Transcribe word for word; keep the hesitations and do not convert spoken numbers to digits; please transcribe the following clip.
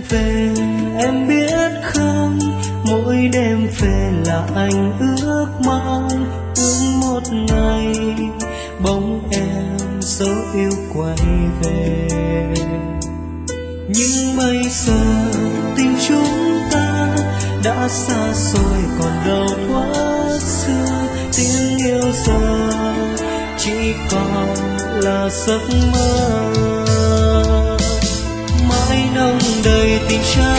về em biết không, mỗi đêm về là anh ước mong, ước một ngày bóng em dấu yêu quay về. Nhưng bây giờ tình chúng ta đã xa xôi còn đâu thuở xưa, tiếng yêu giờ chỉ còn là giấc mơ. Mãi nồng đầy tình cha